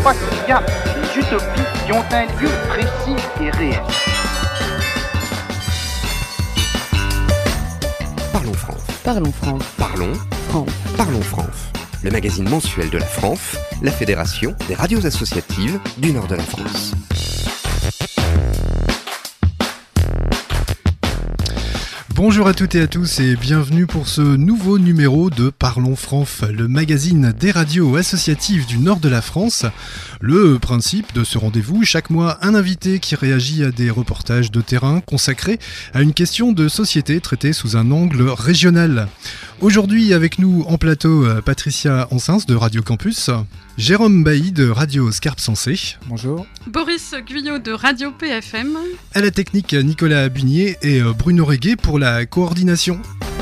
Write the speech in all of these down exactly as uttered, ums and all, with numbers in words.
crois qu'il y a des utopies qui ont un lieu précis et réel. Parlons France. Parlons France. Parlons France. Parlons France. Le magazine mensuel de la F R A N F, la Fédération des radios associatives du nord de la France. Bonjour à toutes et à tous et bienvenue pour ce nouveau numéro de Parlons F R A N F, le magazine des radios associatives du nord de la France. Le principe de ce rendez-vous, chaque mois un invité qui réagit à des reportages de terrain consacrés à une question de société traitée sous un angle régional. Aujourd'hui avec nous en plateau Patricia Ansens de Radio Campus, Jérôme Bailly de Radio Scarpe Sensée. Bonjour. Boris Guyot de Radio P F M. À la technique, Nicolas Bunier et Bruno Réguet pour la coordination.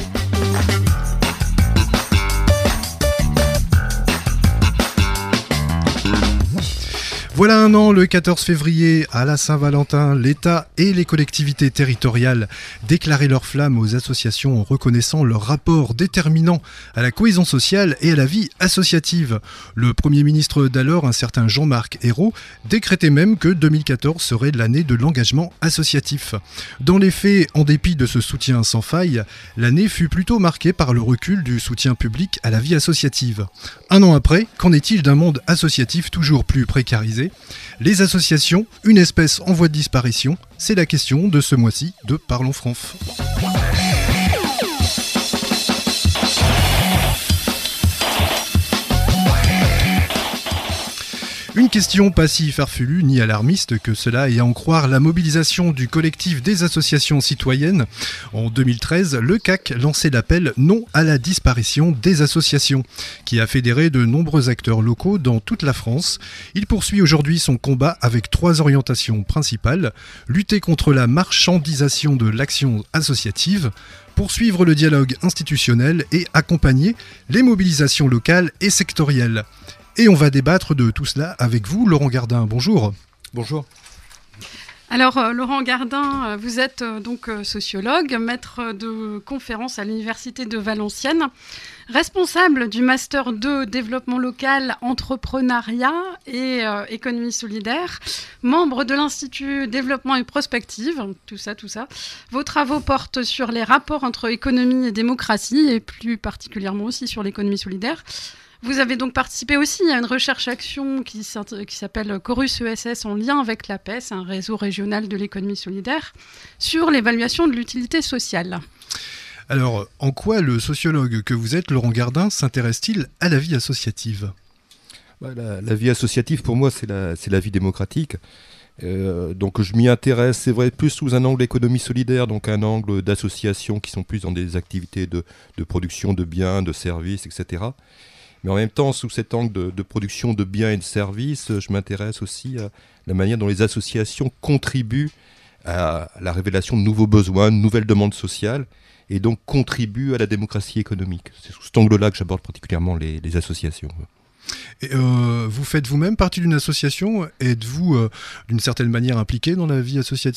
Voilà un an, le quatorze février, à la Saint-Valentin, l'État et les collectivités territoriales déclaraient leur flamme aux associations en reconnaissant leur rapport déterminant à la cohésion sociale et à la vie associative. Le Premier ministre d'alors, un certain Jean-Marc Ayrault, décrétait même que deux mille quatorze serait l'année de l'engagement associatif. Dans les faits, en dépit de ce soutien sans faille, l'année fut plutôt marquée par le recul du soutien public à la vie associative. Un an après, qu'en est-il d'un monde associatif toujours plus précarisé ? Les associations, une espèce en voie de disparition, c'est la question de ce mois-ci de Parlons F R A N F. Une question pas si farfelue ni alarmiste que cela et à en croire la mobilisation du collectif des associations citoyennes. En deux mille treize, le C A C lançait l'appel Non à la disparition des associations, qui a fédéré de nombreux acteurs locaux dans toute la France. Il poursuit aujourd'hui son combat avec trois orientations principales: lutter contre la marchandisation de l'action associative, poursuivre le dialogue institutionnel et accompagner les mobilisations locales et sectorielles. Et on va débattre de tout cela avec vous, Laurent Gardin. Bonjour. Bonjour. Alors, euh, Laurent Gardin, vous êtes euh, donc euh, sociologue, maître de conférences à l'Université de Valenciennes, responsable du Master deux Développement local, entrepreneuriat et euh, économie solidaire, membre de l'Institut Développement et Prospective, tout ça, tout ça. Vos travaux portent sur les rapports entre économie et démocratie, et plus particulièrement aussi sur l'économie solidaire. Vous avez donc participé aussi à une recherche-action qui, qui s'appelle Chorus E S S en lien avec l'A P E S, un réseau régional de l'économie solidaire, sur l'évaluation de l'utilité sociale. Alors, en quoi le sociologue que vous êtes, Laurent Gardin, s'intéresse-t-il à la vie associative ? Bah, la, la vie associative, pour moi, c'est la, c'est la vie démocratique. Euh, donc je m'y intéresse, c'est vrai, plus sous un angle économie solidaire, donc un angle d'associations qui sont plus dans des activités de, de production de biens, de services, et cetera. Mais en même temps, sous cet angle de, de production de biens et de services, je m'intéresse aussi à la manière dont les associations contribuent à la révélation de nouveaux besoins, de nouvelles demandes sociales, et donc contribuent à la démocratie économique. C'est sous cet angle-là que j'aborde particulièrement les, les associations. Et euh, vous faites vous-même partie d'une association ? Êtes-vous euh, d'une certaine manière impliqué dans la vie associative ?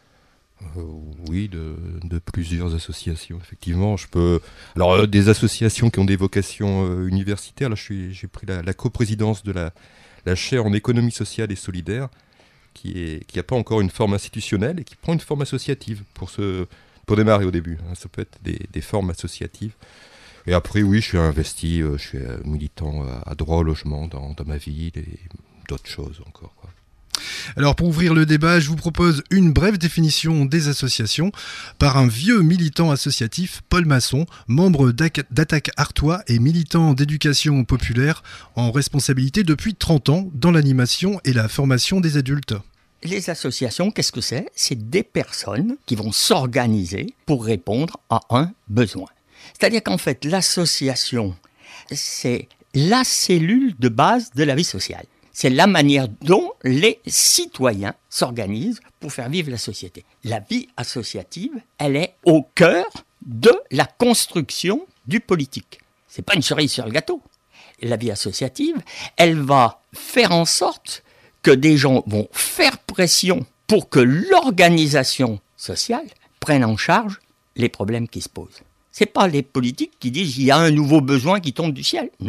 Euh, oui, de, de plusieurs associations, effectivement. Je peux... Alors, euh, des associations qui ont des vocations euh, universitaires. Là, je suis, j'ai pris la, la coprésidence de la, la chaire en économie sociale et solidaire, qui est, qui n'a pas encore une forme institutionnelle et qui prend une forme associative pour, se, pour démarrer au début. Hein. Ça peut être des, des formes associatives. Et après, oui, je suis investi, euh, je suis euh, militant à, à droit au logement dans, dans ma ville et d'autres choses encore, quoi. Alors pour ouvrir le débat, je vous propose une brève définition des associations par un vieux militant associatif, Paul Masson, membre d'Attaque Artois et militant d'éducation populaire en responsabilité depuis trente ans dans l'animation et la formation des adultes. Les associations, qu'est-ce que c'est ? C'est des personnes qui vont s'organiser pour répondre à un besoin. C'est-à-dire qu'en fait, l'association, c'est la cellule de base de la vie sociale. C'est la manière dont les citoyens s'organisent pour faire vivre la société. La vie associative, elle est au cœur de la construction du politique. C'est pas une cerise sur le gâteau. La vie associative, elle va faire en sorte que des gens vont faire pression pour que l'organisation sociale prenne en charge les problèmes qui se posent. C'est pas les politiques qui disent il y a un nouveau besoin qui tombe du ciel. Non.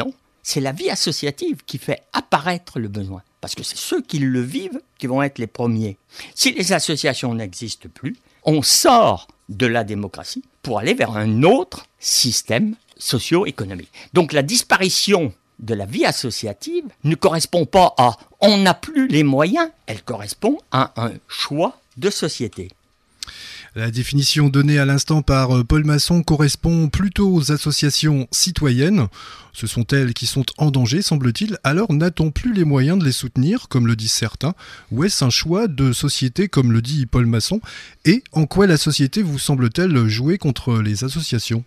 c'est la vie associative qui fait apparaître le besoin. Parce que c'est ceux qui le vivent qui vont être les premiers. Si les associations n'existent plus, on sort de la démocratie pour aller vers un autre système socio-économique. Donc la disparition de la vie associative ne correspond pas à « on n'a plus les moyens », elle correspond à un choix de société. La définition donnée à l'instant par Paul Masson correspond plutôt aux associations citoyennes. Ce sont elles qui sont en danger, semble-t-il. Alors n'a-t-on plus les moyens de les soutenir, comme le disent certains? Ou est-ce un choix de société, comme le dit Paul Masson? Et en quoi la société vous semble-t-elle jouer contre les associations?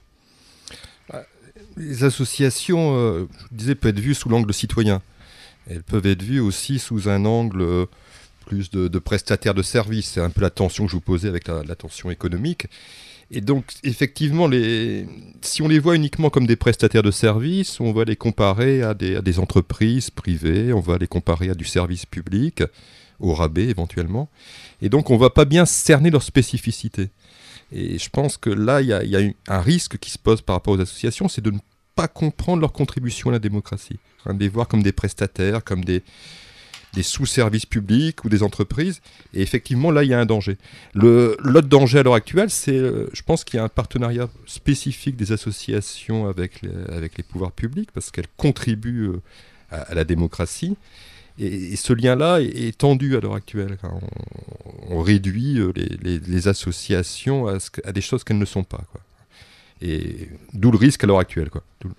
Les associations, euh, je disais, peuvent être vues sous l'angle citoyen. Elles peuvent être vues aussi sous un angle... Euh, plus de, de prestataires de services. C'est un peu la tension que je vous posais avec la, la tension économique. Et donc, effectivement, les, si on les voit uniquement comme des prestataires de services, on va les comparer à des, à des entreprises privées, on va les comparer à du service public, au rabais éventuellement. Et donc, on ne va pas bien cerner leurs spécificités. Et je pense que là, il y a, y a un risque qui se pose par rapport aux associations, c'est de ne pas comprendre leur contribution à la démocratie. Hein, de les voir comme des prestataires, comme des... des sous-services publics ou des entreprises, et effectivement là il y a un danger. Le, l'autre danger à l'heure actuelle, c'est, euh, je pense qu'il y a un partenariat spécifique des associations avec les, avec les pouvoirs publics, parce qu'elles contribuent euh, à, à la démocratie, et, et ce lien-là est, est tendu à l'heure actuelle. On, on réduit euh, les, les, les associations à, ce, à des choses qu'elles ne sont pas, quoi. Et d'où le risque à l'heure actuelle, quoi. D'où le...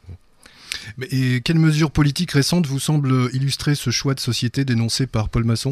Et quelles mesures politiques récentes vous semblent illustrer ce choix de société dénoncé par Paul Masson?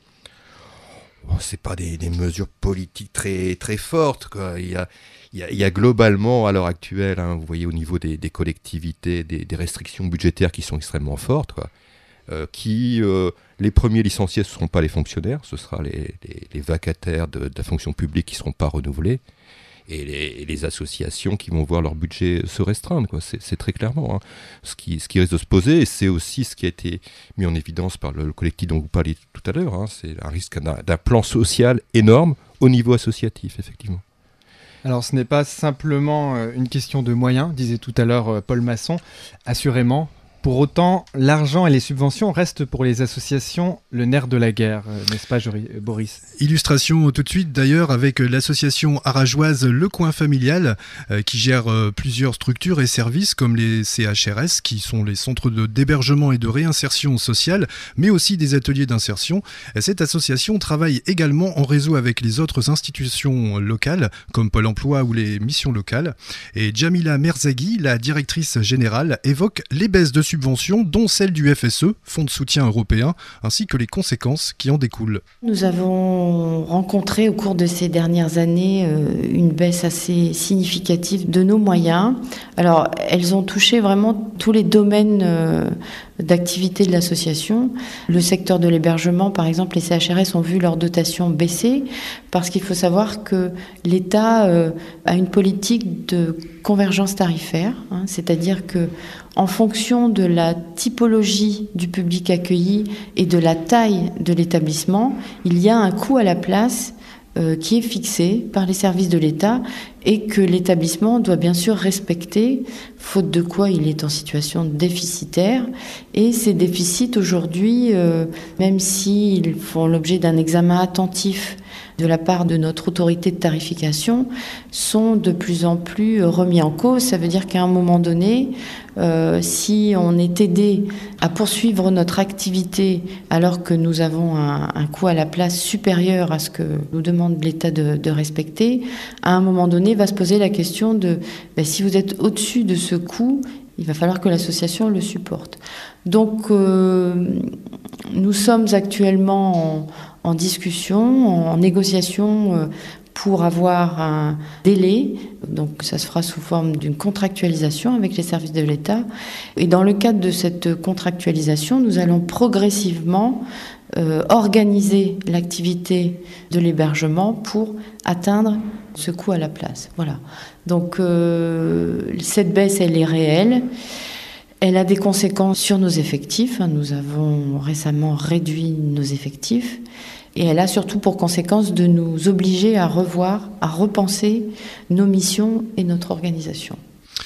Oh, c'est pas des, des mesures politiques très, très fortes, quoi. Il y a, il y a, il y a globalement, à l'heure actuelle, hein, vous voyez au niveau des, des collectivités, des, des restrictions budgétaires qui sont extrêmement fortes, quoi. Euh, qui, euh, les premiers licenciés, ce ne seront pas les fonctionnaires, ce sera les, les, les vacataires de, de la fonction publique qui ne seront pas renouvelés. Et les, et les associations qui vont voir leur budget se restreindre, quoi. C'est, c'est très clairement hein, ce, qui, ce qui risque de se poser, et c'est aussi ce qui a été mis en évidence par le, le collectif dont vous parliez tout à l'heure. Hein. C'est un risque d'un, d'un plan social énorme au niveau associatif, effectivement. Alors ce n'est pas simplement une question de moyens, disait tout à l'heure Paul Masson, assurément. Pour autant, l'argent et les subventions restent pour les associations le nerf de la guerre, n'est-ce pas Boris? Illustration tout de suite d'ailleurs avec l'association arageoise Le Coin Familial euh, qui gère euh, plusieurs structures et services comme les C H R S qui sont les centres de, d'hébergement et de réinsertion sociale, mais aussi des ateliers d'insertion. Et cette association travaille également en réseau avec les autres institutions locales comme Pôle emploi ou les missions locales. Et Jamila Merzaghi, la directrice générale, évoque les baisses de subventions, dont celle du F S E, Fonds de soutien européen, ainsi que les conséquences qui en découlent. Nous avons rencontré au cours de ces dernières années une baisse assez significative de nos moyens. Alors, elles ont touché vraiment tous les domaines d'activité de l'association. Le secteur de l'hébergement, par exemple, les C H R S ont vu leur dotation baisser parce qu'il faut savoir que l'État a une politique de convergence tarifaire, hein, c'est-à-dire que en fonction de la typologie du public accueilli et de la taille de l'établissement, il y a un coût à la place euh, qui est fixé par les services de l'État et que l'établissement doit bien sûr respecter, faute de quoi il est en situation déficitaire. Et ces déficits aujourd'hui, euh, même s'ils font l'objet d'un examen attentif de la part de notre autorité de tarification, sont de plus en plus remis en cause. Ça veut dire qu'à un moment donné, euh, si on est aidé à poursuivre notre activité alors que nous avons un, un coût à la place supérieur à ce que nous demande l'État de, de respecter, à un moment donné va se poser la question de ben, si vous êtes au-dessus de ce coût, il va falloir que l'association le supporte. Donc euh, nous sommes actuellement en en discussion, en négociation pour avoir un délai. Donc ça se fera sous forme d'une contractualisation avec les services de l'État. Et dans le cadre de cette contractualisation, nous allons progressivement euh, organiser l'activité de l'hébergement pour atteindre ce coût à la place. Voilà. Donc euh, cette baisse, elle est réelle. Elle a des conséquences sur nos effectifs. Nous avons récemment réduit nos effectifs. Et elle a surtout pour conséquence de nous obliger à revoir, à repenser nos missions et notre organisation.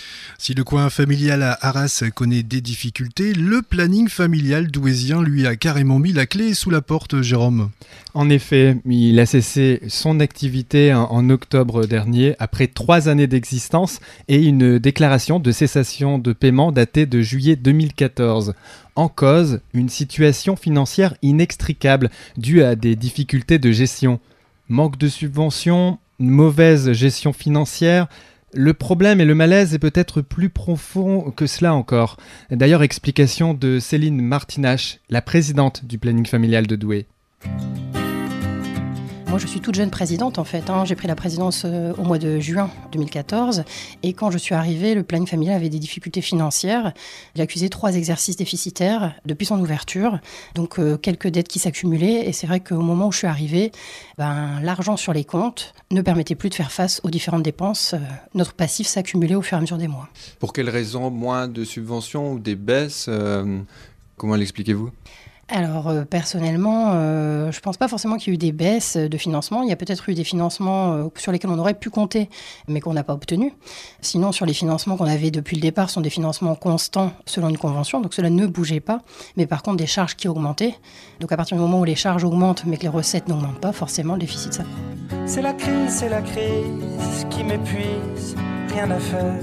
Si le coin familial à Arras connaît des difficultés, le planning familial douaisien lui a carrément mis la clé sous la porte, Jérôme. En effet, il a cessé son activité en, en octobre dernier, après trois années d'existence et une déclaration de cessation de paiement datée de juillet deux mille quatorze. En cause, une situation financière inextricable due à des difficultés de gestion. Manque de subventions, mauvaise gestion financière. Le problème et le malaise est peut-être plus profond que cela encore. D'ailleurs, explication de Céline Martinache, la présidente du planning familial de Douai. Moi, je suis toute jeune présidente, en fait. Hein. J'ai pris la présidence euh, au mois de juin deux mille quatorze. Et quand je suis arrivée, le planning familial avait des difficultés financières. Il accusait trois exercices déficitaires depuis son ouverture. Donc, euh, quelques dettes qui s'accumulaient. Et c'est vrai qu'au moment où je suis arrivée, ben, l'argent sur les comptes ne permettait plus de faire face aux différentes dépenses. Euh, notre passif s'accumulait au fur et à mesure des mois. Pour quelles raisons? Moins de subventions ou des baisses euh, Comment l'expliquez-vous? Alors euh, personnellement, euh, je ne pense pas forcément qu'il y ait eu des baisses de financement. Il y a peut-être eu des financements euh, sur lesquels on aurait pu compter, mais qu'on n'a pas obtenus. Sinon, sur les financements qu'on avait depuis le départ, sont des financements constants selon une convention, donc cela ne bougeait pas. Mais par contre, des charges qui augmentaient. Donc à partir du moment où les charges augmentent, mais que les recettes n'augmentent pas, forcément, le déficit s'accroît. C'est la crise, c'est la crise qui m'épuise, rien à faire.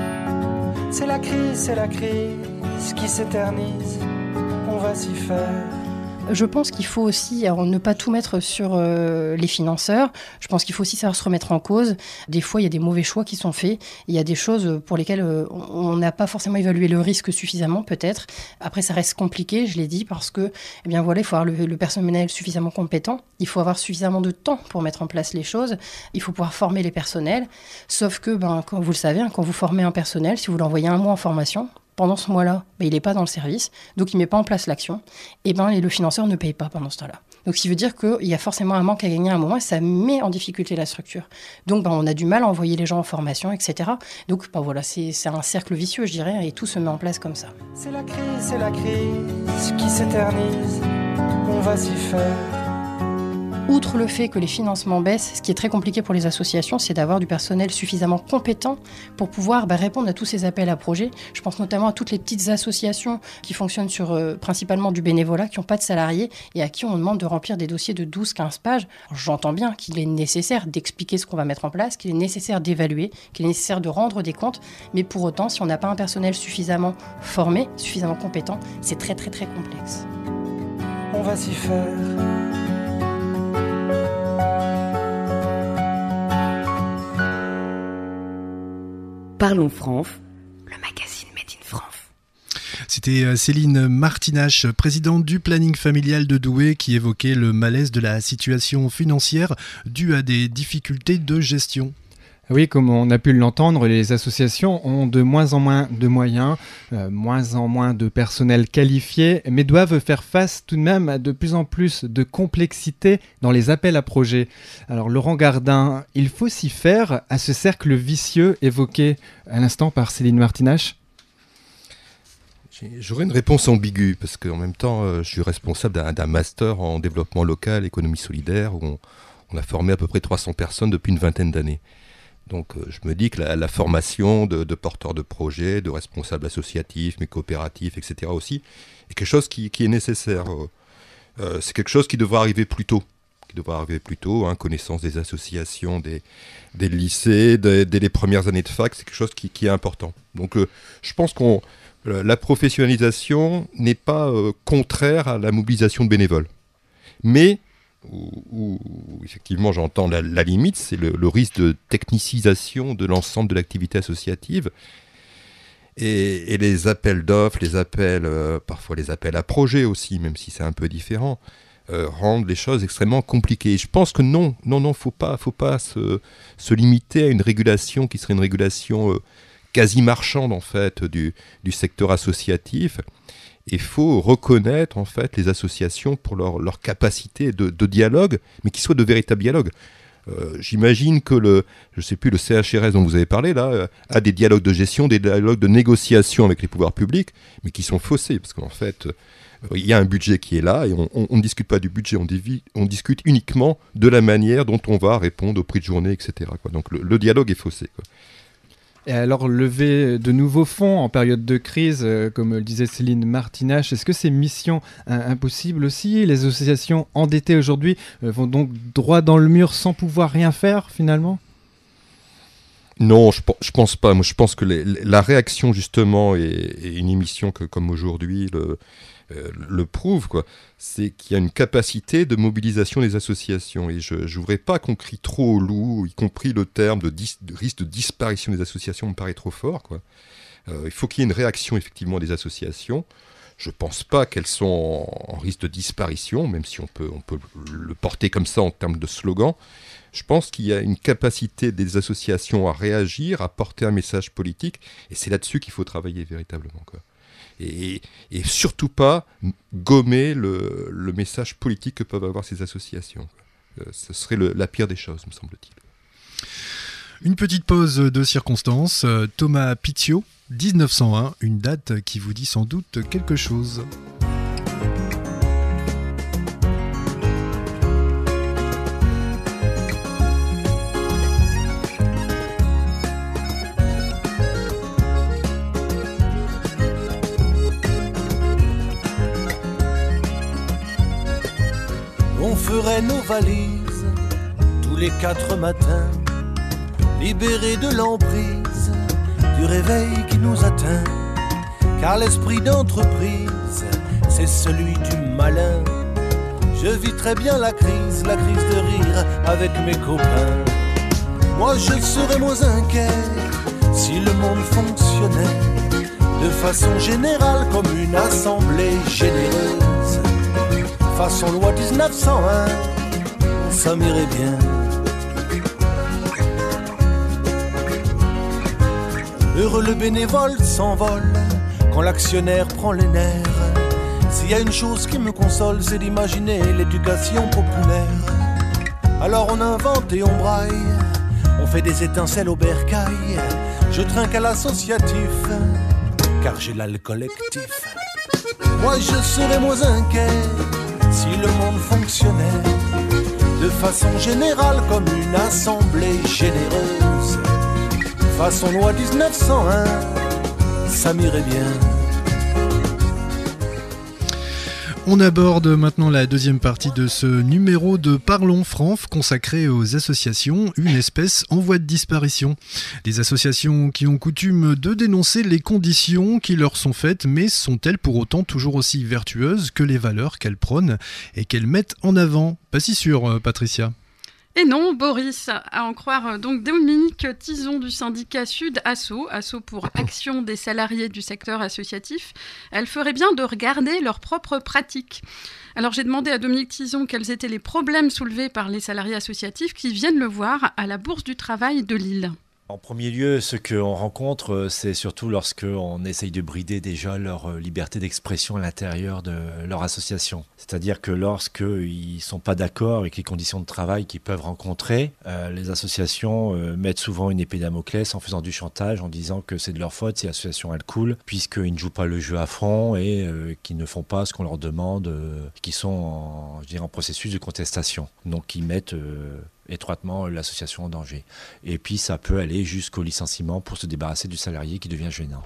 C'est la crise, c'est la crise qui s'éternise. On va s'y faire. Je pense qu'il faut aussi alors, ne pas tout mettre sur euh, les financeurs. Je pense qu'il faut aussi savoir se remettre en cause. Des fois, il y a des mauvais choix qui sont faits. Il y a des choses pour lesquelles euh, on n'a pas forcément évalué le risque suffisamment, peut-être. Après, ça reste compliqué, je l'ai dit, parce que, eh bien voilà, il faut avoir le, le personnel suffisamment compétent. Il faut avoir suffisamment de temps pour mettre en place les choses. Il faut pouvoir former les personnels. Sauf que, ben, quand vous le savez, hein, quand vous formez un personnel, si vous l'envoyez un mois en formation, pendant ce mois-là, ben, il n'est pas dans le service, donc il ne met pas en place l'action, et ben, et le financeur ne paye pas pendant ce temps-là. Donc, ce qui veut dire qu'il y a forcément un manque à gagner à un moment, et ça met en difficulté la structure. Donc, ben, on a du mal à envoyer les gens en formation, et cetera. Donc, ben, voilà, c'est, c'est un cercle vicieux, je dirais, et tout se met en place comme ça. C'est la crise, c'est la crise qui s'éternise, on va s'y faire. Outre le fait que les financements baissent, ce qui est très compliqué pour les associations, c'est d'avoir du personnel suffisamment compétent pour pouvoir bah, répondre à tous ces appels à projets. Je pense notamment à toutes les petites associations qui fonctionnent sur euh, principalement du bénévolat, qui n'ont pas de salariés et à qui on demande de remplir des dossiers de douze à quinze pages. Alors, j'entends bien qu'il est nécessaire d'expliquer ce qu'on va mettre en place, qu'il est nécessaire d'évaluer, qu'il est nécessaire de rendre des comptes, mais pour autant, si on n'a pas un personnel suffisamment formé, suffisamment compétent, c'est très très très complexe. On va s'y faire. Parlons Franf, le magazine Made in Franf. C'était Céline Martinache, présidente du planning familial de Douai, qui évoquait le malaise de la situation financière due à des difficultés de gestion. Oui, comme on a pu l'entendre, les associations ont de moins en moins de moyens, euh, moins en moins de personnel qualifié, mais doivent faire face tout de même à de plus en plus de complexité dans les appels à projets. Alors Laurent Gardin, il faut s'y faire à ce cercle vicieux évoqué à l'instant par Céline Martinache? J'aurais une réponse ambiguë, parce qu'en même temps, euh, je suis responsable d'un, d'un master en développement local, économie solidaire, où on, on a formé à peu près trois cents personnes depuis une vingtaine d'années. Donc euh, je me dis que la, la formation de, de porteurs de projets, de responsables associatifs, mais coopératifs, et cetera aussi, est quelque chose qui, qui est nécessaire. Euh, c'est quelque chose qui devrait arriver plus tôt. Qui devrait arriver plus tôt, hein, connaissance des associations, des, des lycées, dès, dès les premières années de fac, c'est quelque chose qui, qui est important. Donc euh, je pense qu'on la professionnalisation n'est pas euh, contraire à la mobilisation de bénévoles. Mais Où, où, où effectivement j'entends la, la limite, c'est le, le risque de technicisation de l'ensemble de l'activité associative et, et les appels d'offres, les appels, euh, parfois les appels à projets aussi, même si c'est un peu différent, euh, rendent les choses extrêmement compliquées. Et je pense que non, non, non, faut pas, faut pas se, se limiter à une régulation qui serait une régulation euh, quasi marchande en fait du, du secteur associatif. Il faut reconnaître en fait les associations pour leur, leur capacité de, de dialogue, mais qui soit de véritables dialogues. Euh, j'imagine que le, je sais plus, le C H R S dont vous avez parlé là, euh, a des dialogues de gestion, des dialogues de négociation avec les pouvoirs publics, mais qui sont faussés parce qu'en fait, il euh, y a un budget qui est là et on, on, on ne discute pas du budget, on, dévie, on discute uniquement de la manière dont on va répondre au prix de journée, et cetera quoi. Donc le, le dialogue est faussé, quoi. Et alors, lever de nouveaux fonds en période de crise, euh, comme le disait Céline Martinach, est-ce que c'est mission euh, impossible aussi? Les associations endettées aujourd'hui euh, vont donc droit dans le mur sans pouvoir rien faire finalement? Non, je, je pense pas. Moi, je pense que les, la réaction justement et, et une émission que, comme aujourd'hui le, euh, le prouve, quoi, c'est qu'il y a une capacité de mobilisation des associations. Et je ne voudrais pas qu'on crie trop au loup, y compris le terme de, dis, de risque de disparition des associations me paraît trop fort, quoi. Euh, il faut qu'il y ait une réaction effectivement des associations. Je ne pense pas qu'elles sont en, en risque de disparition, même si on peut, on peut le porter comme ça en termes de slogan. Je pense qu'il y a une capacité des associations à réagir, à porter un message politique, et c'est là-dessus qu'il faut travailler véritablement, quoi. Et, et surtout pas gommer le, le message politique que peuvent avoir ces associations, quoi. Ce serait le, la pire des choses, me semble-t-il. Une petite pause de circonstance. Thomas Pitiot, dix-neuf cent un, une date qui vous dit sans doute quelque chose. On ferait nos valises tous les quatre matins, libérés de l'emprise du réveil qui nous atteint. Car l'esprit d'entreprise, c'est celui du malin. Je vis très bien la crise, la crise de rire avec mes copains. Moi je serais moins inquiet si le monde fonctionnait de façon générale comme une assemblée généreuse. Façon loi dix-neuf cent un, ça m'irait bien. Heureux le bénévole s'envole quand l'actionnaire prend les nerfs. S'il y a une chose qui me console, c'est d'imaginer l'éducation populaire. Alors on invente et on braille, on fait des étincelles au bercail. Je trinque à l'associatif, car j'ai là le collectif. Moi je serais moins inquiet si le monde fonctionnait de façon générale comme une assemblée généreuse. Façon loi dix-neuf cent un, ça m'irait bien. On aborde maintenant la deuxième partie de ce numéro de Parlons Franf consacré aux associations, une espèce en voie de disparition. Des associations qui ont coutume de dénoncer les conditions qui leur sont faites, mais sont-elles pour autant toujours aussi vertueuses que les valeurs qu'elles prônent et qu'elles mettent en avant? Pas si sûr, Patricia. Et non, Boris, à en croire donc Dominique Tison du syndicat Sud Asso, Asso pour Action des salariés du secteur associatif, elle ferait bien de regarder leurs propres pratiques. Alors j'ai demandé à Dominique Tison quels étaient les problèmes soulevés par les salariés associatifs qui viennent le voir à la Bourse du Travail de Lille. En premier lieu, ce qu'on rencontre, c'est surtout lorsqu'on essaye de brider déjà leur liberté d'expression à l'intérieur de leur association. C'est-à-dire que lorsqu'ils ne sont pas d'accord avec les conditions de travail qu'ils peuvent rencontrer, euh, les associations euh, mettent souvent une épée Damoclès en faisant du chantage, en disant que c'est de leur faute si l'association elle coule, puisqu'ils ne jouent pas le jeu à fond et euh, qu'ils ne font pas ce qu'on leur demande, euh, qu'ils sont en, je dirais, en processus de contestation. Donc ils mettent euh, étroitement l'association en danger. Et puis ça peut aller jusqu'au licenciement pour se débarrasser du salarié qui devient gênant.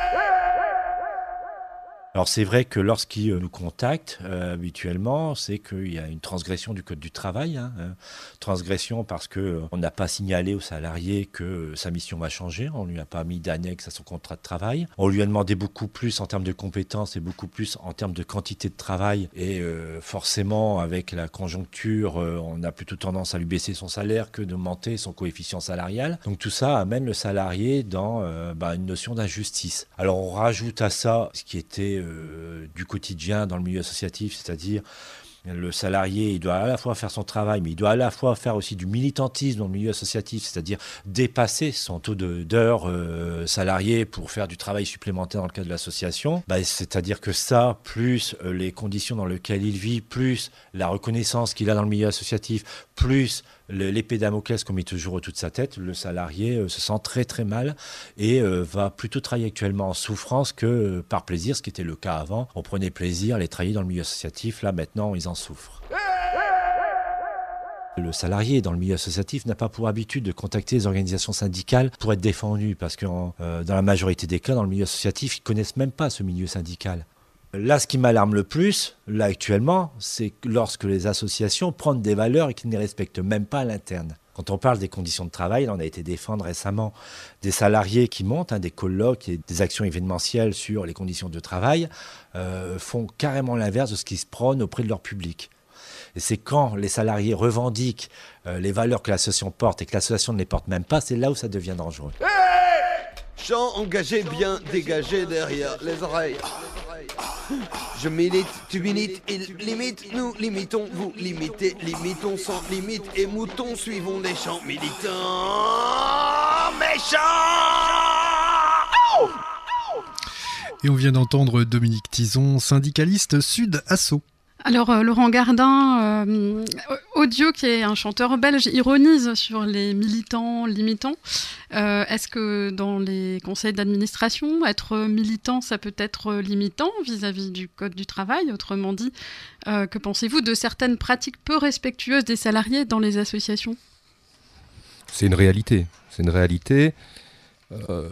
Alors c'est vrai que lorsqu'ils nous contactent euh, habituellement, c'est qu'il y a une transgression du code du travail. Hein, hein. Transgression parce qu'on euh, n'a pas signalé au salarié que euh, sa mission va changer, on ne lui a pas mis d'annexe à son contrat de travail. On lui a demandé beaucoup plus en termes de compétences et beaucoup plus en termes de quantité de travail. Et euh, forcément, avec la conjoncture, euh, on a plutôt tendance à lui baisser son salaire que d'augmenter son coefficient salarial. Donc tout ça amène le salarié dans euh, bah, une notion d'injustice. Alors on rajoute à ça ce qui était Euh, du quotidien dans le milieu associatif, c'est-à-dire le salarié, il doit à la fois faire son travail, mais il doit à la fois faire aussi du militantisme dans le milieu associatif, c'est-à-dire dépasser son taux de, d'heures euh, salariées pour faire du travail supplémentaire dans le cadre de l'association. Bah, c'est-à-dire que ça, plus euh, les conditions dans lesquelles il vit, plus la reconnaissance qu'il a dans le milieu associatif, plus l'épée Damoclès qu'on met toujours au-dessus de sa tête, le salarié euh, se sent très très mal et euh, va plutôt travailler actuellement en souffrance que euh, par plaisir, ce qui était le cas avant. On prenait plaisir à les travailler dans le milieu associatif, là maintenant ils en souffrent. Le salarié dans le milieu associatif n'a pas pour habitude de contacter les organisations syndicales pour être défendu, parce que euh, dans la majorité des cas, dans le milieu associatif, ils ne connaissent même pas ce milieu syndical. Là, ce qui m'alarme le plus, là actuellement, c'est lorsque les associations prennent des valeurs et qu'ils ne les respectent même pas à l'interne. Quand on parle des conditions de travail, là, on a été défendre récemment des salariés qui montent, hein, des colloques et des actions événementielles sur les conditions de travail, euh, font carrément l'inverse de ce qui se prône auprès de leur public. Et c'est quand les salariés revendiquent euh, les valeurs que l'association porte et que l'association ne les porte même pas, c'est là où ça devient dangereux. Hey, chant engagé, bien dégagé derrière les oreilles. Je milite, tu milites, il limite, nous limitons, vous limitez, limitons sans limite et moutons, suivons les chants militants méchants. Et on vient d'entendre Dominique Tison, syndicaliste Sud Asso. Alors, euh, Laurent Gardin, euh, Audio, qui est un chanteur belge, ironise sur les militants limitants. Euh, est-ce que dans les conseils d'administration, être militant, ça peut être limitant vis-à-vis du Code du travail? Autrement dit, euh, que pensez-vous de certaines pratiques peu respectueuses des salariés dans les associations? C'est une réalité. C'est une réalité. Euh,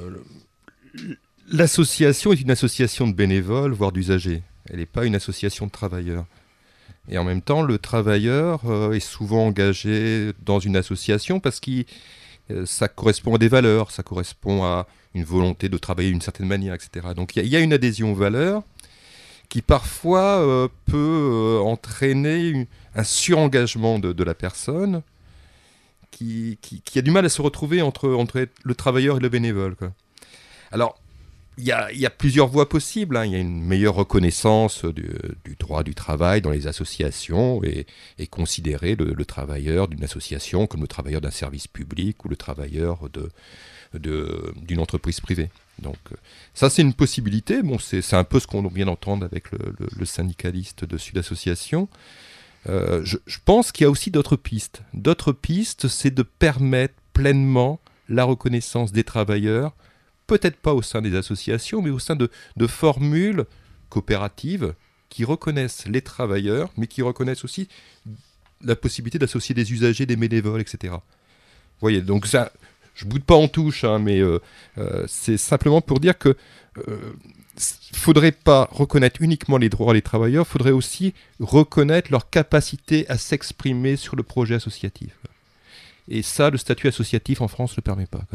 l'association est une association de bénévoles, voire d'usagers. Elle n'est pas une association de travailleurs. Et en même temps, le travailleur euh, est souvent engagé dans une association parce que euh, ça correspond à des valeurs, ça correspond à une volonté de travailler d'une certaine manière, et cetera. Donc il y, y a une adhésion aux valeurs qui parfois euh, peut euh, entraîner une, un surengagement de, de la personne qui, qui, qui a du mal à se retrouver entre, entre le travailleur et le bénévole, quoi. Alors, Il y, a, il y a plusieurs voies possibles, hein. Il y a une meilleure reconnaissance du, du droit du travail dans les associations et, et considérer le, le travailleur d'une association comme le travailleur d'un service public ou le travailleur de, de, d'une entreprise privée. Donc ça, c'est une possibilité. Bon, c'est, c'est un peu ce qu'on vient d'entendre avec le, le, le syndicaliste de Sud Association. Euh, je, je pense qu'il y a aussi d'autres pistes. D'autres pistes, c'est de permettre pleinement la reconnaissance des travailleurs, peut-être pas au sein des associations, mais au sein de, de formules coopératives qui reconnaissent les travailleurs, mais qui reconnaissent aussi la possibilité d'associer des usagers, des bénévoles, et cetera. Vous voyez, donc ça, je boude pas en touche, hein, mais euh, euh, c'est simplement pour dire que euh, faudrait pas reconnaître uniquement les droits des travailleurs, faudrait aussi reconnaître leur capacité à s'exprimer sur le projet associatif. Et ça, le statut associatif en France ne le permet pas, quoi.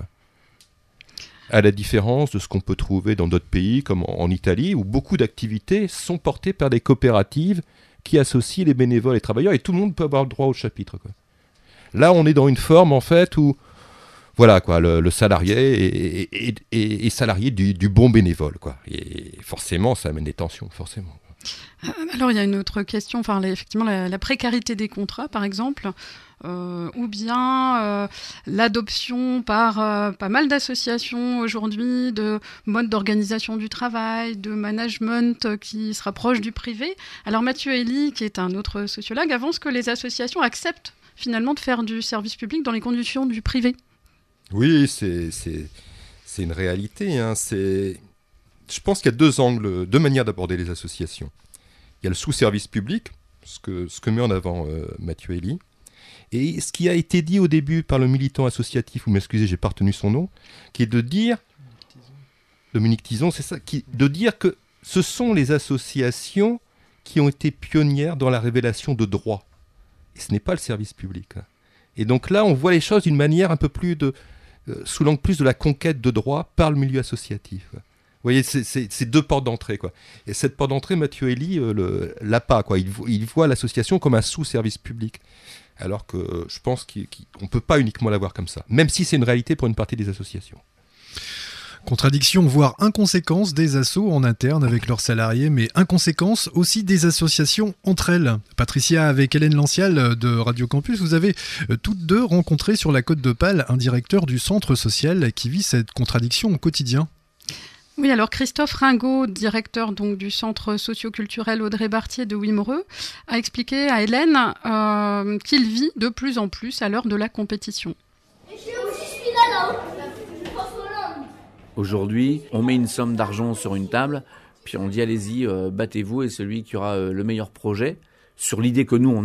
À la différence de ce qu'on peut trouver dans d'autres pays, comme en, en Italie, où beaucoup d'activités sont portées par des coopératives qui associent les bénévoles et les travailleurs, et tout le monde peut avoir le droit au chapitre, quoi. Là, on est dans une forme, en fait, où voilà, quoi, le, le salarié est, est, est, est salarié du, du bon bénévole, quoi. Et forcément, ça amène des tensions, forcément. Alors, il y a une autre question, enfin, effectivement, la, la précarité des contrats, par exemple. Euh, ou bien euh, l'adoption par euh, pas mal d'associations aujourd'hui de modes d'organisation du travail, de management euh, qui se rapprochent du privé. Alors Mathieu Elie, qui est un autre sociologue, avance que les associations acceptent finalement de faire du service public dans les conditions du privé. Oui, c'est, c'est, c'est une réalité, hein. C'est... Je pense qu'il y a deux angles, deux manières d'aborder les associations. Il y a le sous-service public, ce que, ce que met en avant euh, Mathieu Elie. Et ce qui a été dit au début par le militant associatif, vous m'excusez, j'ai pas retenu son nom, qui est de dire, Dominique Tison, c'est ça, qui, de dire que ce sont les associations qui ont été pionnières dans la révélation de droits. Et ce n'est pas le service public. Et donc là, on voit les choses d'une manière un peu plus de, euh, sous l'angle plus de la conquête de droits par le milieu associatif. Vous voyez, c'est, c'est, c'est deux portes d'entrée, quoi. Et cette porte d'entrée, Mathieu Elie euh, le, l'a pas, quoi. Il, il voit l'association comme un sous-service public. Alors que euh, je pense qu'on ne peut pas uniquement l'avoir comme ça, même si c'est une réalité pour une partie des associations. Contradiction, voire inconséquence des assos en interne avec leurs salariés, mais inconséquence aussi des associations entre elles. Patricia, avec Hélène Lancial de Radio Campus, vous avez toutes deux rencontré sur la Côte d'Opale un directeur du centre social qui vit cette contradiction au quotidien. Oui, alors Christophe Ringot, directeur donc du centre socio-culturel Audrey Bartier de Wimereux, a expliqué à Hélène euh, qu'il vit de plus en plus à l'heure de la compétition. Aujourd'hui, on met une somme d'argent sur une table, puis on dit allez-y, euh, battez-vous, et celui qui aura euh, le meilleur projet, sur l'idée que nous on a,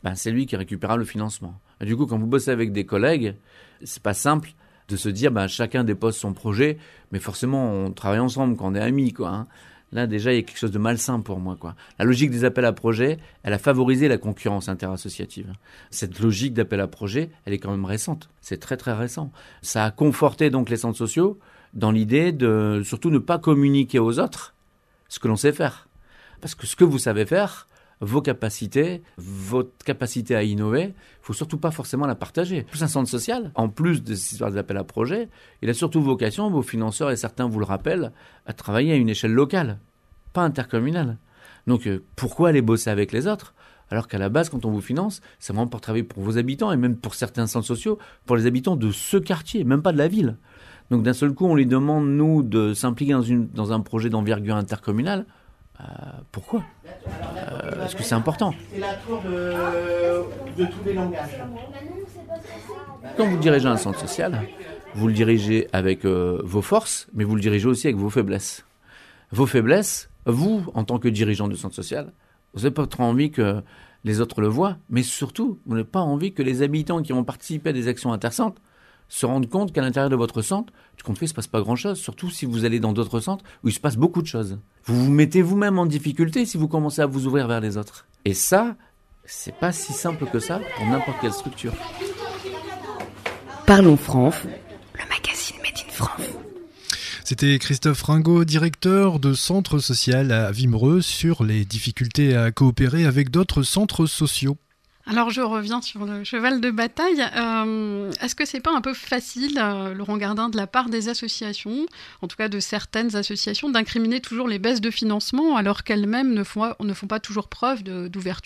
ben, c'est lui qui récupérera le financement. Et du coup, quand vous bossez avec des collègues, c'est pas simple de se dire ben, chacun dépose son projet, mais forcément on travaille ensemble quand on est amis, quoi. Hein. Là déjà il y a quelque chose de malsain pour moi, quoi. La logique des appels à projets, elle a favorisé la concurrence interassociative. Cette logique d'appel à projet, elle est quand même récente. C'est très très récent. Ça a conforté donc les centres sociaux dans l'idée de surtout ne pas communiquer aux autres ce que l'on sait faire. Parce que ce que vous savez faire, vos capacités, votre capacité à innover, il faut surtout pas forcément la partager. Plus un centre social, en plus des histoires d'appel à projets, il a surtout vocation, vos financeurs, et certains vous le rappellent, à travailler à une échelle locale, pas intercommunale. Donc euh, pourquoi aller bosser avec les autres ? Alors qu'à la base, quand on vous finance, c'est vraiment pour travailler pour vos habitants, et même pour certains centres sociaux, pour les habitants de ce quartier, même pas de la ville. Donc d'un seul coup, on lui demande, nous, de s'impliquer dans, une, dans un projet d'envergure intercommunale. Euh, pourquoi euh, Est-ce que c'est important ? C'est la tour de, de tous les langages. Quand vous dirigez un centre social, vous le dirigez avec euh, vos forces, mais vous le dirigez aussi avec vos faiblesses. Vos faiblesses, vous, en tant que dirigeant de centre social, vous n'avez pas trop envie que les autres le voient, mais surtout, vous n'avez pas envie que les habitants qui vont participer à des actions inter-centres se rendent compte qu'à l'intérieur de votre centre, du compte fait, il ne se passe pas grand-chose, surtout si vous allez dans d'autres centres où il se passe beaucoup de choses. Vous vous mettez vous-même en difficulté si vous commencez à vous ouvrir vers les autres. Et ça, c'est pas si simple que ça pour n'importe quelle structure. Parlons Franf, le magazine Made in Franf. C'était Christophe Ringot, directeur de centre social à Wimereux, sur les difficultés à coopérer avec d'autres centres sociaux. Alors je reviens sur le cheval de bataille. Euh, est-ce que c'est pas un peu facile, euh, Laurent Gardin, de la part des associations, en tout cas de certaines associations, d'incriminer toujours les baisses de financement alors qu'elles-mêmes ne font, ne font pas toujours preuve de, d'ouverture ?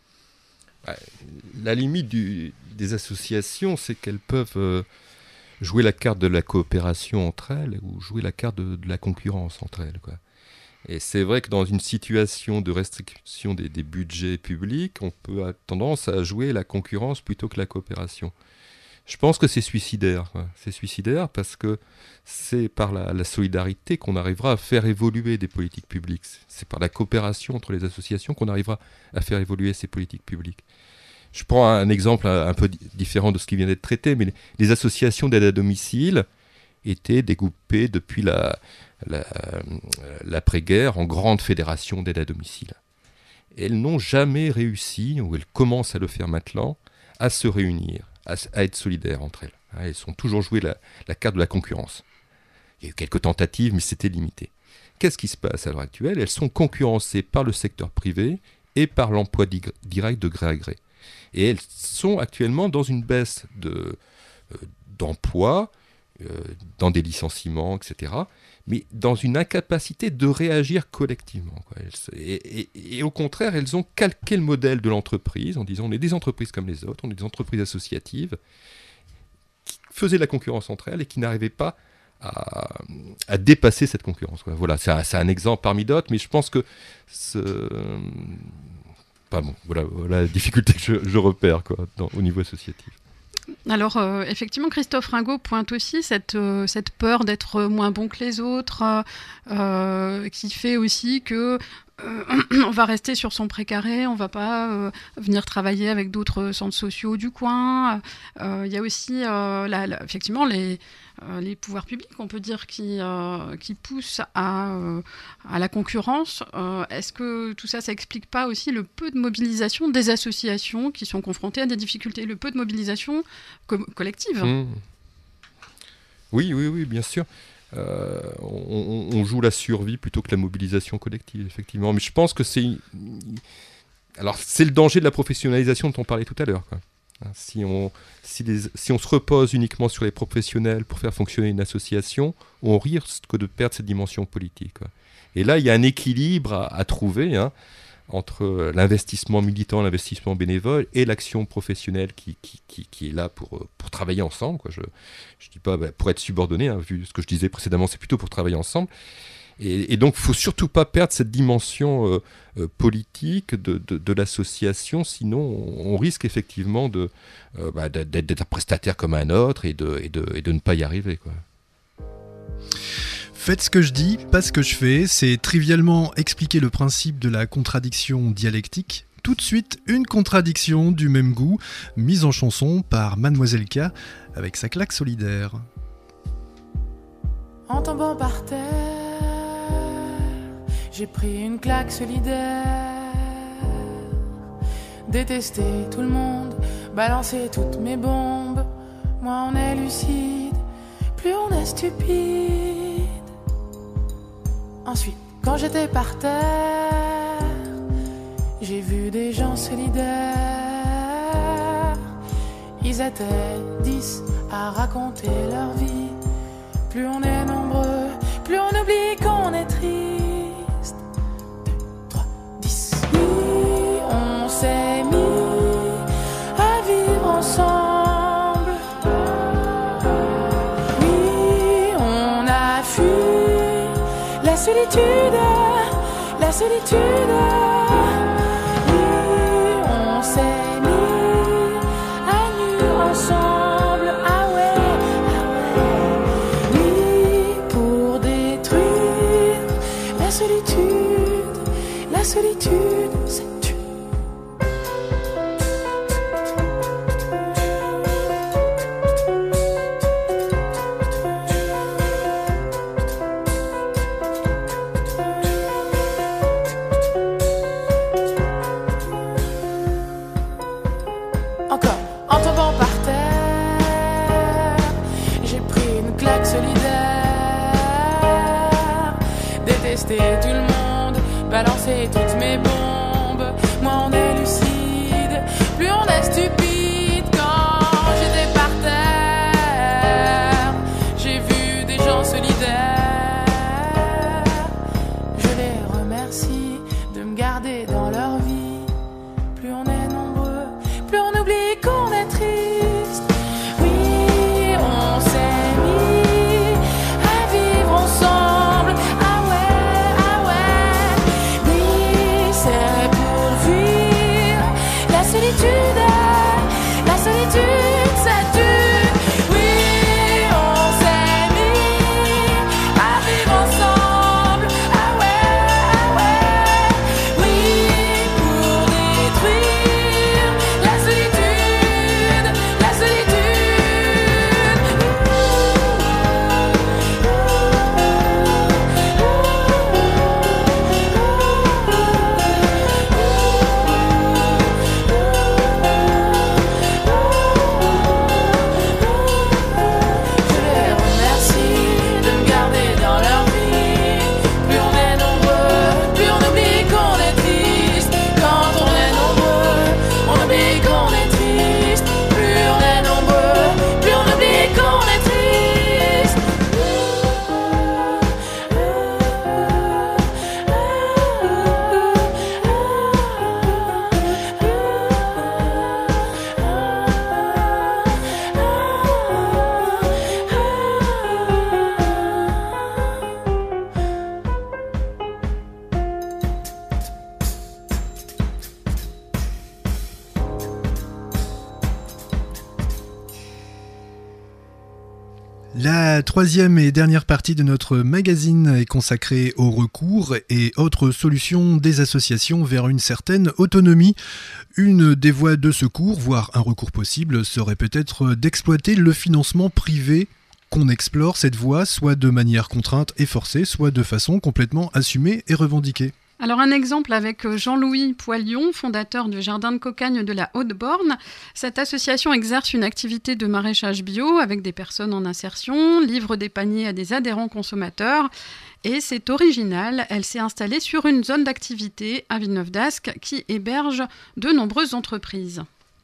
La limite du, des associations, c'est qu'elles peuvent euh, jouer la carte de la coopération entre elles ou jouer la carte de, de la concurrence entre elles, quoi. Et c'est vrai que dans une situation de restriction des, des budgets publics, on peut avoir tendance à jouer la concurrence plutôt que la coopération. Je pense que c'est suicidaire, quoi. C'est suicidaire parce que c'est par la, la solidarité qu'on arrivera à faire évoluer des politiques publiques. C'est par la coopération entre les associations qu'on arrivera à faire évoluer ces politiques publiques. Je prends un exemple un, un peu différent de ce qui vient d'être traité, mais les, les associations d'aide à domicile étaient découpées depuis la... La, l'après-guerre en grandes fédérations d'aide à domicile. Et elles n'ont jamais réussi, ou elles commencent à le faire maintenant, à se réunir, à, à être solidaires entre elles. Elles ont toujours joué la, la carte de la concurrence. Il y a eu quelques tentatives, mais c'était limité. Qu'est-ce qui se passe à l'heure actuelle ? Elles sont concurrencées par le secteur privé et par l'emploi direct de gré à gré. Et elles sont actuellement dans une baisse de, euh, d'emploi, euh, dans des licenciements, et cetera, mais dans une incapacité de réagir collectivement, quoi. Et, et, et au contraire, elles ont calqué le modèle de l'entreprise en disant on est des entreprises comme les autres, on est des entreprises associatives qui faisaient la concurrence entre elles et qui n'arrivaient pas à, à dépasser cette concurrence, quoi. Voilà, c'est un, c'est un exemple parmi d'autres, mais je pense que ce... Enfin bon, voilà, voilà la difficulté que je, je repère, quoi, dans, au niveau associatif. Alors, euh, effectivement, Christophe Ringot pointe aussi cette, euh, cette peur d'être moins bon que les autres, euh, qui fait aussi que euh, on va rester sur son précaré, on ne va pas euh, venir travailler avec d'autres centres sociaux du coin. Il euh, y a aussi, euh, la, la, effectivement, les, euh, les pouvoirs publics, on peut dire, qui, euh, qui poussent à, euh, à la concurrence. Euh, est-ce que tout ça, ça n'explique pas aussi le peu de mobilisation des associations qui sont confrontées à des difficultés, le peu de mobilisation co- collective ? Mmh. Oui, oui, oui, bien sûr. Euh, on, on joue la survie plutôt que la mobilisation collective, effectivement. Mais je pense que c'est... Alors, c'est le danger de la professionnalisation dont on parlait tout à l'heure, quoi. Si on, si, les, si on se repose uniquement sur les professionnels pour faire fonctionner une association, on risque de perdre cette dimension politique, quoi. Et là, il y a un équilibre à, à trouver, hein, entre l'investissement militant, l'investissement bénévole et l'action professionnelle qui, qui, qui, qui est là pour, pour travailler ensemble, quoi. Je ne dis pas bah, pour être subordonné, hein, vu ce que je disais précédemment, c'est plutôt pour travailler ensemble. Et, et donc, il ne faut surtout pas perdre cette dimension euh, euh, politique de, de, de l'association, sinon on, on risque effectivement de, euh, bah, d'être, d'être un prestataire comme un autre et de, et de, et de ne pas y arriver, quoi. Faites ce que je dis, pas ce que je fais, c'est trivialement expliquer le principe de la contradiction dialectique, Tout de suite, une contradiction du même goût, mise en chanson par Mademoiselle K avec sa claque solidaire. En tombant par terre, j'ai pris une claque solidaire. Détester tout le monde, balancer toutes mes bombes. Moins on est lucide, plus on est stupide. Ensuite, quand j'étais par terre, j'ai vu des gens solidaires. Ils étaient dix à raconter leur vie. Plus on est nombreux, plus on oublie qu'on est triste. Deux, trois, dix. Oui, on s'est mis à vivre ensemble. Oui, on a fui la solitude, la solitude. La solitude, c'est tu. Encore, en tombant par terre, j'ai pris une claque solidaire. Détester tout le monde, balancer toutes mes bombes. Moins on est lucide, plus on est stupide. Quand j'étais par terre, j'ai vu des gens solidaires. Je les remercie de me garder dans leur vie. Plus on est nombreux, plus on oublie qu'on est triste. Oui, on s'est mis à vivre ensemble. La solitude, c'est tu. Oui, on s'est mis à vivre ensemble. Ah ouais, ah ouais. Oui, pour détruire la solitude, la solitude. La troisième et dernière partie de notre magazine est consacrée au recours et autres solutions des associations vers une certaine autonomie. Une des voies de secours, voire un recours possible, serait peut-être d'exploiter le financement privé, qu'on explore cette voie soit de manière contrainte et forcée, soit de façon complètement assumée et revendiquée. Alors un exemple avec Jean-Louis Poilion, fondateur du Jardin de Cocagne de la Haute-Borne. Cette association exerce une activité de maraîchage bio avec des personnes en insertion, livre des paniers à des adhérents consommateurs. Et c'est original, elle s'est installée sur une zone d'activité à Villeneuve-d'Ascq qui héberge de nombreuses entreprises.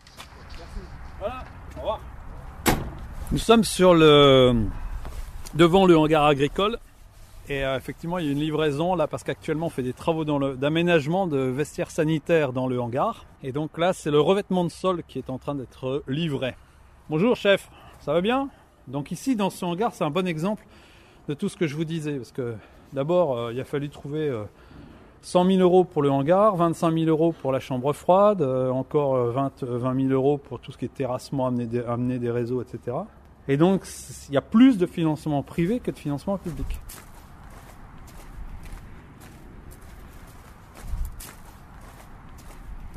Voilà, au revoir. Nous sommes sur le... devant le hangar agricole. Et euh, effectivement, il y a une livraison là parce qu'actuellement on fait des travaux dans le, d'aménagement de vestiaires sanitaires dans le hangar. Et donc là, c'est le revêtement de sol qui est en train d'être livré. Bonjour chef, ça va bien? Donc ici, dans ce hangar, c'est un bon exemple de tout ce que je vous disais. Parce que d'abord, euh, il a fallu trouver euh, cent mille euros pour le hangar, vingt-cinq mille euros pour la chambre froide, euh, encore euh, vingt, vingt mille euros pour tout ce qui est terrassement, amener des, amener des réseaux, et cetera. Et donc, il y a plus de financement privé que de financement public.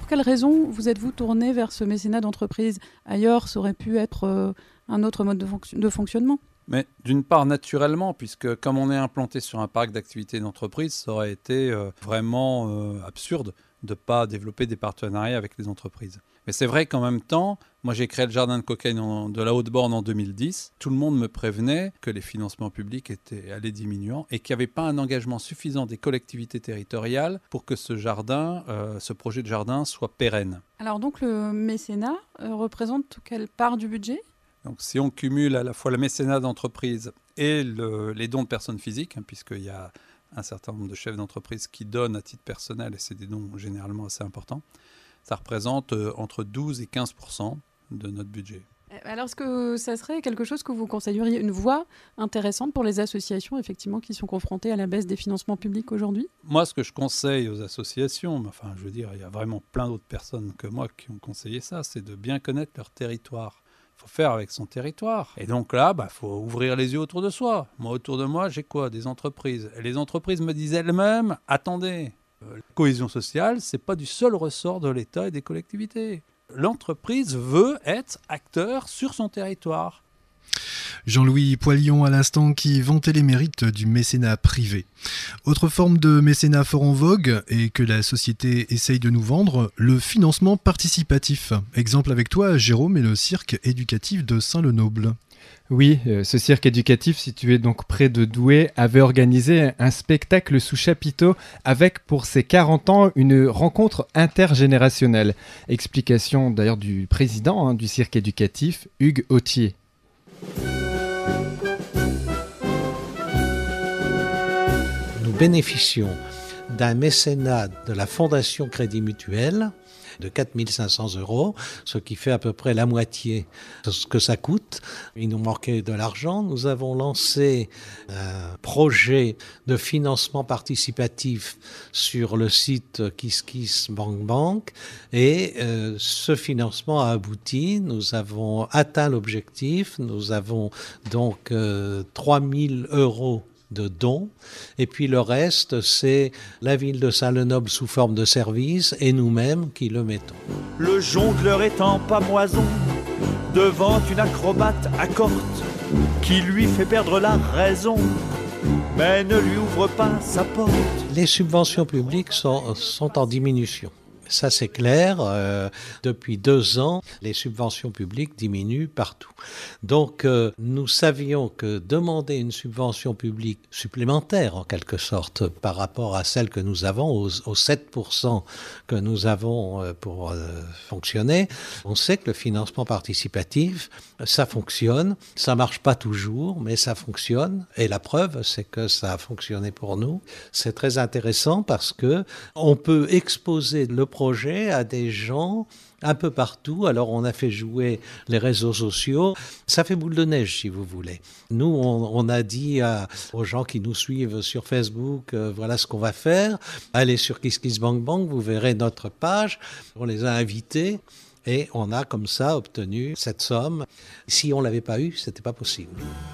pour quelles raisons vous êtes-vous tourné vers ce mécénat d'entreprise ? Ailleurs, ça aurait pu être euh, un autre mode de, fonc- de fonctionnement. Mais d'une part, naturellement, puisque comme on est implanté sur un parc d'activités d'entreprise, ça aurait été euh, vraiment euh, absurde de ne pas développer des partenariats avec les entreprises. Mais c'est vrai qu'en même temps, moi j'ai créé le jardin de cocaïne en, de la Haute-Borne en deux mille dix. Tout le monde me prévenait que les financements publics étaient allés diminuant et qu'il n'y avait pas un engagement suffisant des collectivités territoriales pour que ce jardin, euh, ce projet de jardin soit pérenne. Alors donc le mécénat euh, représente quelle part du budget ? Donc si on cumule à la fois le mécénat d'entreprise et le, les dons de personnes physiques, hein, puisqu'il y a un certain nombre de chefs d'entreprise qui donnent à titre personnel, et c'est des dons généralement assez importants, ça représente euh, entre douze et quinze pour cent de notre budget. Alors, est-ce que ça serait quelque chose que vous conseilleriez, une voie intéressante pour les associations, effectivement, qui sont confrontées à la baisse des financements publics aujourd'hui ? Moi, ce que je conseille aux associations, enfin, je veux dire, il y a vraiment plein d'autres personnes que moi qui ont conseillé ça, c'est de bien connaître leur territoire. Il faut faire avec son territoire. Et donc là, il bah, faut ouvrir les yeux autour de soi. Moi, autour de moi, j'ai quoi ? Des entreprises. Et les entreprises me disent elles-mêmes, attendez, euh, la cohésion sociale, ce n'est pas du seul ressort de l'État et des collectivités. L'entreprise veut être acteur sur son territoire. Jean-Louis Poilion à l'instant qui vantait les mérites du mécénat privé. Autre forme de mécénat fort en vogue et que la société essaye de nous vendre, le financement participatif. Exemple avec toi, Jérôme, et le cirque éducatif de Saint-Lenoble. Oui, euh, ce cirque éducatif situé donc près de Douai avait organisé un spectacle sous chapiteau avec pour ses quarante ans une rencontre intergénérationnelle. Explication d'ailleurs du président hein, du cirque éducatif, Hugues Autier. Nous bénéficions d'un mécénat de la Fondation Crédit Mutuel de quatre mille cinq cents euros, ce qui fait à peu près la moitié de ce que ça coûte. Il nous manquait de l'argent. Nous avons lancé un projet de financement participatif sur le site KissKissBankBank et euh, ce financement a abouti. Nous avons atteint l'objectif. Nous avons donc euh, trois mille euros de dons, et puis le reste, c'est la ville de Saint-Lenoble sous forme de service et nous-mêmes qui le mettons. Le jongleur est en pamoison devant une acrobate à corte qui lui fait perdre la raison, mais ne lui ouvre pas sa porte. Les subventions publiques sont, sont en diminution. Ça, c'est clair. Euh, depuis deux ans, les subventions publiques diminuent partout. Donc, euh, nous savions que demander une subvention publique supplémentaire, en quelque sorte, par rapport à celle que nous avons, aux, aux sept pour cent que nous avons euh, pour euh, fonctionner, on sait que le financement participatif, ça fonctionne. Ça marche pas toujours, mais ça fonctionne. Et la preuve, c'est que ça a fonctionné pour nous. C'est très intéressant parce que on peut exposer le projet à des gens un peu partout. Alors on a fait jouer les réseaux sociaux. Ça fait boule de neige si vous voulez. Nous, on, on a dit à, aux gens qui nous suivent sur Facebook, euh, voilà ce qu'on va faire. Allez sur KissKissBankBank, vous verrez notre page. On les a invités et on a comme ça obtenu cette somme. Si on ne l'avait pas eu, ce n'était pas possible.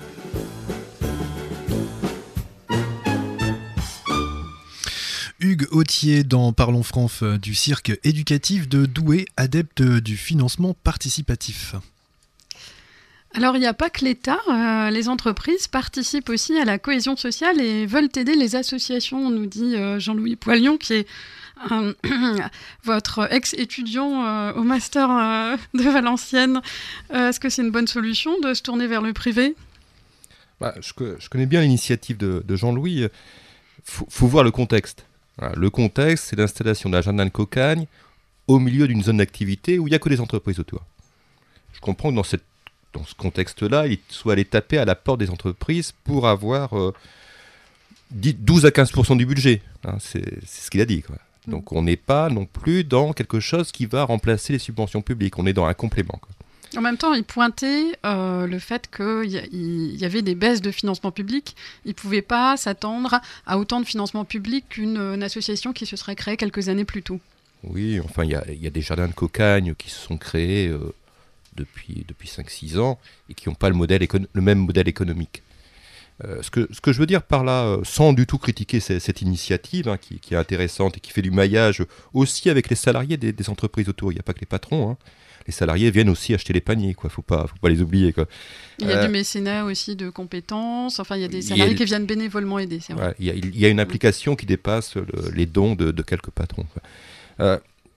Hugues Autier dans Parlons Franf du cirque éducatif de Douai, adepte du financement participatif. Alors, il n'y a pas que l'État, euh, les entreprises participent aussi à la cohésion sociale et veulent aider les associations, nous dit euh, Jean-Louis Poilion, qui est euh, votre ex-étudiant euh, au master euh, de Valenciennes. Euh, est-ce que c'est une bonne solution de se tourner vers le privé ? bah, je, je connais bien l'initiative de, de Jean-Louis. Il faut, faut voir le contexte. Voilà, le contexte, c'est l'installation d'un jardin de cocagne au milieu d'une zone d'activité où il n'y a que des entreprises autour. Je comprends que dans, cette, dans ce contexte-là, il soit allé taper à la porte des entreprises pour avoir euh, douze à quinze pour cent du budget. Hein, c'est, c'est ce qu'il a dit, quoi. Donc on n'est pas non plus dans quelque chose qui va remplacer les subventions publiques. On est dans un complément, quoi. En même temps, il pointait euh, le fait qu'il y, y avait des baisses de financement public. Il ne pouvait pas s'attendre à autant de financement public qu'une une association qui se serait créée quelques années plus tôt. Oui, enfin, il y, y a des jardins de cocagne qui se sont créés euh, depuis, depuis cinq six ans et qui n'ont pas le, modèle éco- le même modèle économique. Euh, ce, que, ce que je veux dire par là, euh, sans du tout critiquer c- cette initiative hein, qui, qui est intéressante et qui fait du maillage aussi avec les salariés des, des entreprises autour. Il n'y a pas que les patrons. Hein. Les salariés viennent aussi acheter les paniers. Il ne faut pas, faut pas les oublier. Quoi. Il y a euh, du mécénat aussi de compétences. Enfin, il y a des salariés a, qui viennent bénévolement aider. C'est vrai. Ouais, il, y a, il y a une implication qui dépasse le, les dons de, de quelques patrons. Quoi. Euh,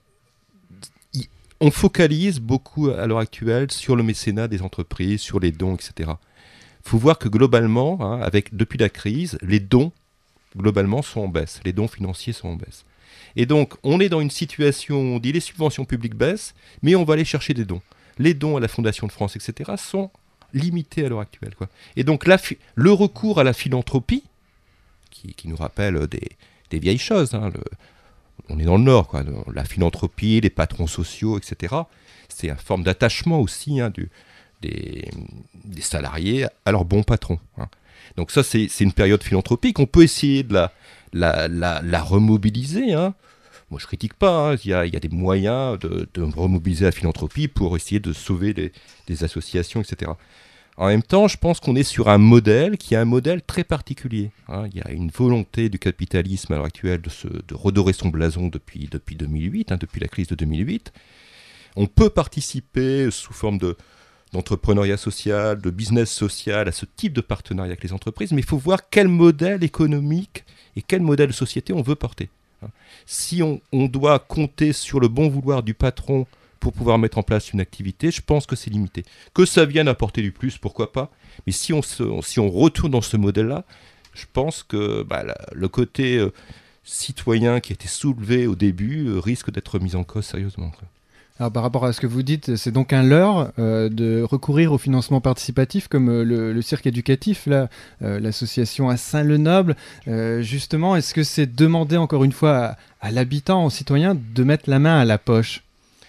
y, on focalise beaucoup à l'heure actuelle sur le mécénat des entreprises, sur les dons, et cetera. Il faut voir que globalement, hein, avec, depuis la crise, les dons, globalement, sont en baisse. Les dons financiers sont en baisse. Et donc, on est dans une situation où on dit les subventions publiques baissent, mais on va aller chercher des dons. Les dons à la Fondation de France, et cetera, sont limités à l'heure actuelle. Quoi. Et donc, la, le recours à la philanthropie, qui, qui nous rappelle des, des vieilles choses, hein, le, on est dans le Nord, quoi, la philanthropie, les patrons sociaux, et cetera, c'est une forme d'attachement aussi hein, du... Des, des salariés à leur bon patron. Hein. Donc ça, c'est, c'est une période philanthropique. On peut essayer de la, la, la, la remobiliser. Hein. Moi, je critique pas. Hein. Il y a, il y a des moyens de, de remobiliser la philanthropie pour essayer de sauver les, des associations, et cetera. En même temps, je pense qu'on est sur un modèle qui est un modèle très particulier. Hein. Il y a une volonté du capitalisme à l'heure actuelle de, se, de redorer son blason depuis, depuis deux mille huit, hein, depuis la crise de deux mille huit. On peut participer sous forme de d'entrepreneuriat social, de business social, à ce type de partenariat avec les entreprises, mais il faut voir quel modèle économique et quel modèle de société on veut porter. Si on, on doit compter sur le bon vouloir du patron pour pouvoir mettre en place une activité, je pense que c'est limité. Que ça vienne apporter du plus, pourquoi pas, mais si on, se, si on retourne dans ce modèle-là, je pense que bah, la, le côté euh, citoyen qui a été soulevé au début euh, risque d'être mis en cause sérieusement. Quoi. Alors, par rapport à ce que vous dites, c'est donc un leurre euh, de recourir au financement participatif comme euh, le, le cirque éducatif, là, euh, l'association à Saint-Lenoble. Euh, justement, est-ce que c'est demander encore une fois à, à l'habitant, au citoyen, de mettre la main à la poche ?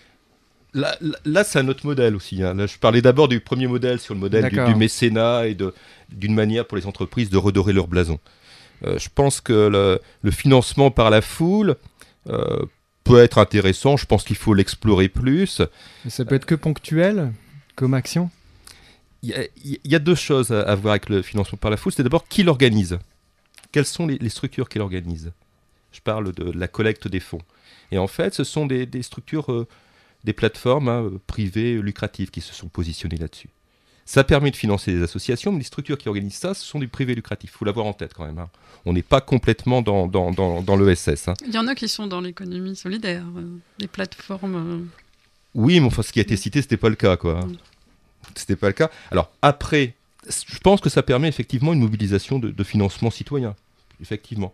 Là, là, là, c'est un autre modèle aussi. Hein. Là, je parlais d'abord du premier modèle sur le modèle du, du mécénat et de, d'une manière pour les entreprises de redorer leur blason. Euh, je pense que le, le financement par la foule euh, peut être intéressant. Je pense qu'il faut l'explorer plus. Mais ça peut être que ponctuel comme action ? Il y, y a deux choses à, à voir avec le financement par la foule. C'est d'abord qui l'organise. Quelles sont les, les structures qui l'organisent ? Je parle de, de la collecte des fonds. Et en fait, ce sont des, des structures, euh, des plateformes hein, privées lucratives qui se sont positionnées là-dessus. Ça permet de financer des associations, mais les structures qui organisent ça, ce sont du privé lucratif. Il faut l'avoir en tête quand même. Hein. On n'est pas complètement dans, dans, dans, dans l'E S S. Hein. Il y en a qui sont dans l'économie solidaire, euh, des plateformes. Euh... Oui, mais enfin, ce qui a été cité, ce n'était pas le cas. Quoi. Mmh. C'était pas le cas. Alors après, je pense que ça permet effectivement une mobilisation de, de financement citoyen. Effectivement.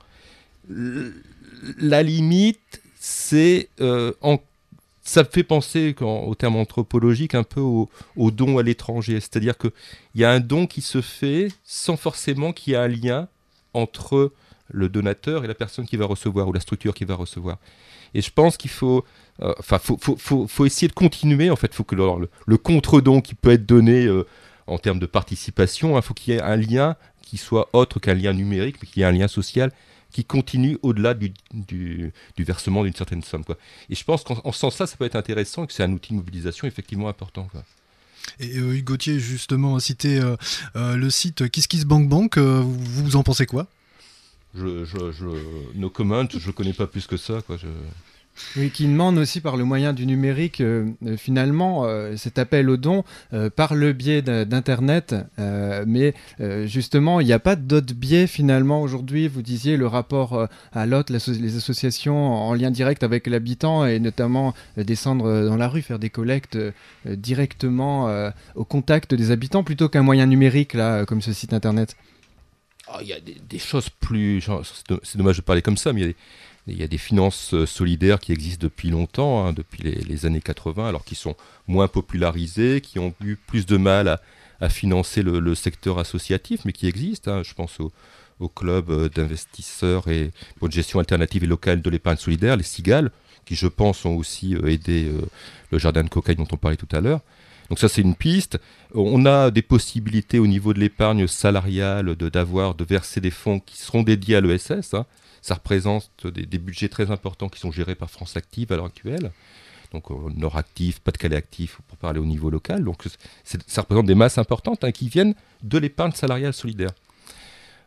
La limite, c'est euh, en ça me fait penser, quand, au terme anthropologique, un peu au, au don à l'étranger. C'est-à-dire qu'il y a un don qui se fait sans forcément qu'il y ait un lien entre le donateur et la personne qui va recevoir, ou la structure qui va recevoir. Et je pense qu'il faut, euh, enfin, faut, faut, faut, faut essayer de continuer. En fait, il faut que le, le, le contre-don qui peut être donné euh, en termes de participation, il hein, faut qu'il y ait un lien qui soit autre qu'un lien numérique, mais qu'il y ait un lien social qui continue au-delà du, du, du versement d'une certaine somme. Quoi. Et je pense qu'en en ce sens-là, ça peut être intéressant et que c'est un outil de mobilisation effectivement important. Quoi. Et euh, Hugues Gauthier, justement, a cité euh, euh, le site KissKissBankBank. Euh, vous, vous en pensez quoi ? je, je, je, No comment, je ne connais pas plus que ça. Quoi. Je... Oui, qui demande aussi par le moyen du numérique, euh, finalement, euh, cet appel aux dons euh, par le biais d'Internet. Euh, mais euh, justement, il n'y a pas d'autres biais finalement aujourd'hui. Vous disiez le rapport euh, à l'autre, les associations en lien direct avec l'habitant et notamment euh, descendre dans la rue, faire des collectes euh, directement euh, au contact des habitants plutôt qu'un moyen numérique là, comme ce site Internet. Oh, il y a des, des choses plus... Genre, c'est dommage de parler comme ça, mais il y a des... Il y a des finances solidaires qui existent depuis longtemps, hein, depuis les, les années quatre-vingts, alors qui sont moins popularisées, qui ont eu plus de mal à, à financer le, le secteur associatif, mais qui existent. Hein. Je pense au, au club d'investisseurs et pour une gestion alternative et locale de l'épargne solidaire, les Cigales, qui je pense ont aussi euh, aidé euh, le jardin de cocaïne dont on parlait tout à l'heure. Donc ça c'est une piste. On a des possibilités au niveau de l'épargne salariale de, d'avoir, de verser des fonds qui seront dédiés à l'E S S. Hein. Ça représente des, des budgets très importants qui sont gérés par France Active à l'heure actuelle. Donc Nord Actif, Pas-de-Calais Actif pour parler au niveau local. Donc c'est, ça représente des masses importantes hein, qui viennent de l'épargne salariale solidaire.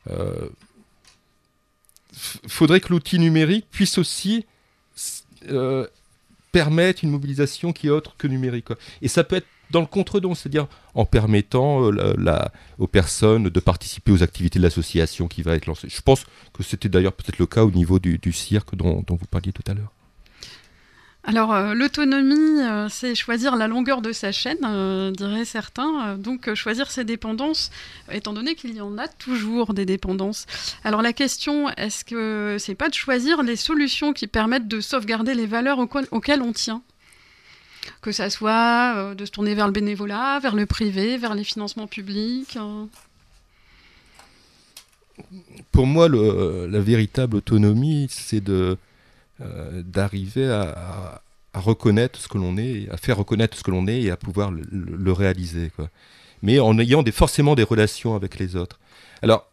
euh, faudrait que l'outil numérique puisse aussi euh, permettre une mobilisation qui est autre que numérique, quoi. Et ça peut être dans le contre-don, c'est-à-dire en permettant euh, la, la, aux personnes de participer aux activités de l'association qui va être lancée. Je pense que c'était d'ailleurs peut-être le cas au niveau du, du cirque dont, dont vous parliez tout à l'heure. Alors, euh, l'autonomie, euh, c'est choisir la longueur de sa chaîne, euh, diraient certains. Euh, donc, euh, choisir ses dépendances, étant donné qu'il y en a toujours des dépendances. Alors, la question, est-ce que c'est pas de choisir les solutions qui permettent de sauvegarder les valeurs auxquelles, auxquelles on tient ? Que ça soit euh, de se tourner vers le bénévolat, vers le privé, vers les financements publics. Euh... Pour moi, le, la véritable autonomie, c'est de... Euh, d'arriver à, à, à reconnaître ce que l'on est, à faire reconnaître ce que l'on est et à pouvoir le, le, le réaliser, quoi. Mais en ayant des, forcément des relations avec les autres. Alors,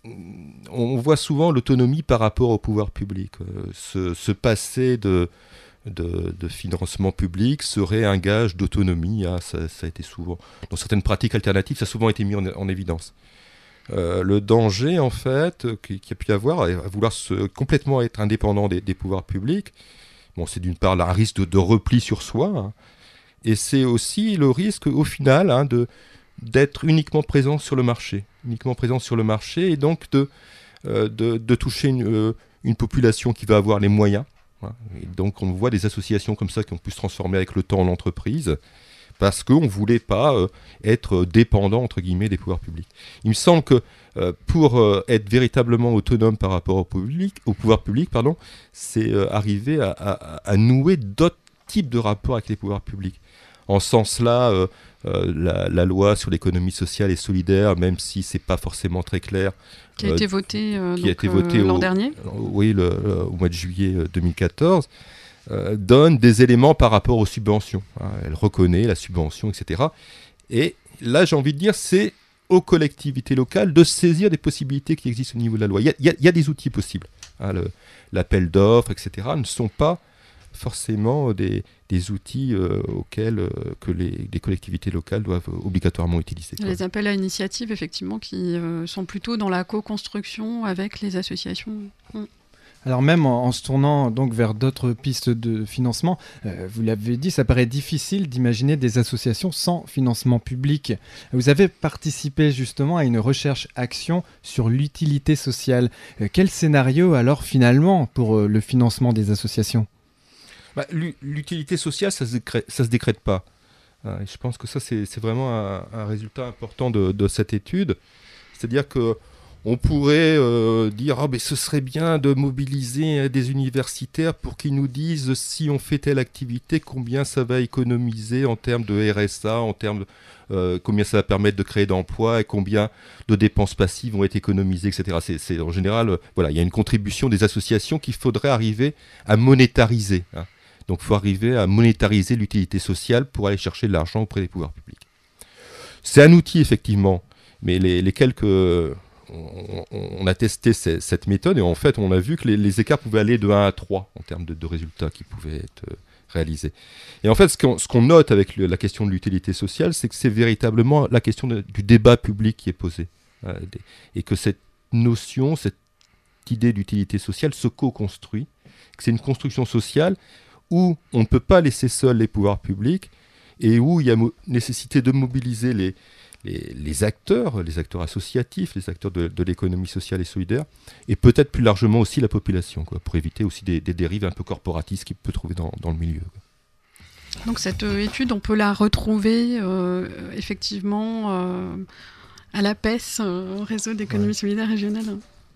on voit souvent l'autonomie par rapport au pouvoir public. Euh, se, se passer de, de, de financement public serait un gage d'autonomie. Hein, ça, ça a été souvent, dans certaines pratiques alternatives, ça a souvent été mis en, en évidence. Euh, le danger, en fait, qu'il y a pu y avoir, à vouloir se, complètement être indépendant des, des pouvoirs publics, bon, c'est d'une part un risque de, de repli sur soi, hein, et c'est aussi le risque, au final, hein, de, d'être uniquement présent sur le marché, uniquement présent sur le marché, et donc de, euh, de, de toucher une, euh, une population qui va avoir les moyens. Hein, et donc on voit des associations comme ça qui ont pu se transformer avec le temps en entreprise, parce qu'on ne voulait pas euh, être dépendant, entre guillemets, des pouvoirs publics. Il me semble que euh, pour euh, être véritablement autonome par rapport au, public, au pouvoir public, pardon, c'est euh, arriver à, à, à nouer d'autres types de rapports avec les pouvoirs publics. En ce sens-là, euh, euh, la, la loi sur l'économie sociale et solidaire, même si ce n'est pas forcément très clair... Qui a euh, été votée euh, qui a été voté euh, l'an au, dernier Oui, le, le, au mois de juillet deux mille quatorze. Euh, donne des éléments par rapport aux subventions. Hein, elle reconnaît la subvention, et cetera. Et là, j'ai envie de dire, c'est aux collectivités locales de saisir des possibilités qui existent au niveau de la loi. Il y a, il y a, il y a des outils possibles. Hein, le, l'appel d'offres, et cetera ne sont pas forcément des, des outils euh, auxquels euh, que les, les collectivités locales doivent obligatoirement utiliser. Quoi. Les appels à initiative, effectivement, qui euh, sont plutôt dans la co-construction avec les associations. Mmh. Alors même en, en se tournant donc vers d'autres pistes de financement, euh, vous l'avez dit, ça paraît difficile d'imaginer des associations sans financement public. Vous avez participé justement à une recherche-action sur l'utilité sociale. Euh, quel scénario alors finalement pour euh, le financement des associations ? Bah, l'utilité sociale, ça ne se décrète, ça se décrète pas. Euh, je pense que ça, c'est, c'est vraiment un, un résultat important de, de cette étude. C'est-à-dire que on pourrait euh, dire ah, ben, ce serait bien de mobiliser des universitaires pour qu'ils nous disent si on fait telle activité, combien ça va économiser en termes de R S A, en termes de, euh, combien ça va permettre de créer d'emplois et combien de dépenses passives vont être économisées, et cetera. C'est, c'est, en général, euh, voilà, il y a une contribution des associations qu'il faudrait arriver à monétariser. Hein. Donc il faut arriver à monétariser l'utilité sociale pour aller chercher de l'argent auprès des pouvoirs publics. C'est un outil, effectivement, mais les, les quelques... On, on a testé ces, cette méthode et en fait on a vu que les, les écarts pouvaient aller de un à trois en termes de, de résultats qui pouvaient être euh, réalisés. Et en fait ce qu'on, ce qu'on note avec le, la question de l'utilité sociale, c'est que c'est véritablement la question de, du débat public qui est posée. Euh, et que cette notion, cette idée d'utilité sociale se co-construit, que c'est une construction sociale où on ne peut pas laisser seuls les pouvoirs publics et où il y a mo- nécessité de mobiliser les Les, les acteurs, les acteurs associatifs, les acteurs de, de l'économie sociale et solidaire, et peut-être plus largement aussi la population, quoi, pour éviter aussi des, des dérives un peu corporatistes qu'il peut trouver dans, dans le milieu. Quoi. Donc cette euh, étude, on peut la retrouver euh, effectivement euh, à l'A P E S, euh, Réseau d'économie ouais. solidaire régionale.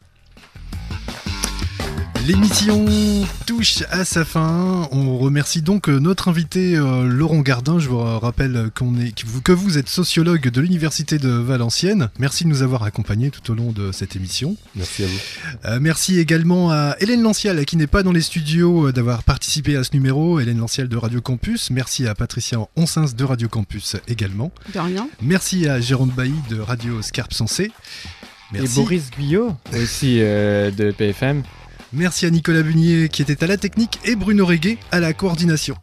L'émission touche à sa fin. On remercie donc notre invité euh, Laurent Gardin. Je vous rappelle qu'on est, que vous êtes sociologue de l'Université de Valenciennes. Merci de nous avoir accompagnés tout au long de cette émission. Merci à vous. Euh, merci également à Hélène Lancial, qui n'est pas dans les studios, d'avoir participé à ce numéro. Hélène Lancial de Radio Campus. Merci à Patricia Onsens de Radio Campus également. De rien. Merci à Jérôme Bailly de Radio Scarpe Sensée. Merci. Et Boris Guyot aussi euh, de P F M. Merci à Nicolas Bunier qui était à la technique et Bruno Reguet à la coordination.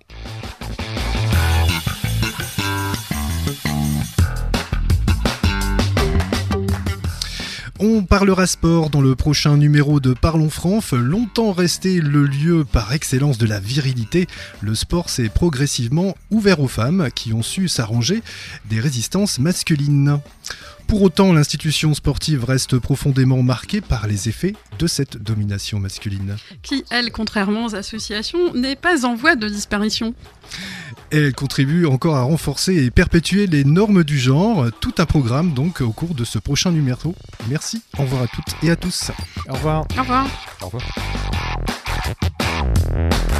On parlera sport dans le prochain numéro de Parlons Franf. Longtemps resté le lieu par excellence de la virilité, le sport s'est progressivement ouvert aux femmes qui ont su s'arranger des résistances masculines. Pour autant, l'institution sportive reste profondément marquée par les effets de cette domination masculine. Qui, elle, contrairement aux associations, n'est pas en voie de disparition. Elle contribue encore à renforcer et perpétuer les normes du genre. Tout un programme donc au cours de ce prochain numéro. Merci, au revoir à toutes et à tous. Au revoir. Au revoir. Au revoir.